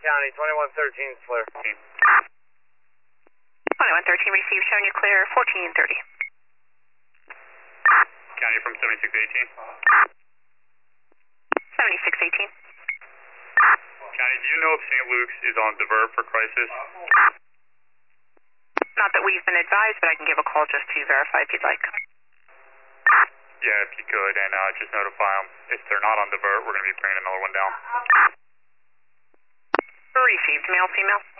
County, 2113 clear. 2113 received, showing you clear, 1430. County from 7618. 7618. County, do you know if St. Luke's is on divert for crisis? Not that we've been advised, but I can give a call just to verify if you'd like. Yeah, if you could, and just notify them. If they're not on divert, we're going to be bringing another one down. Received, male, female.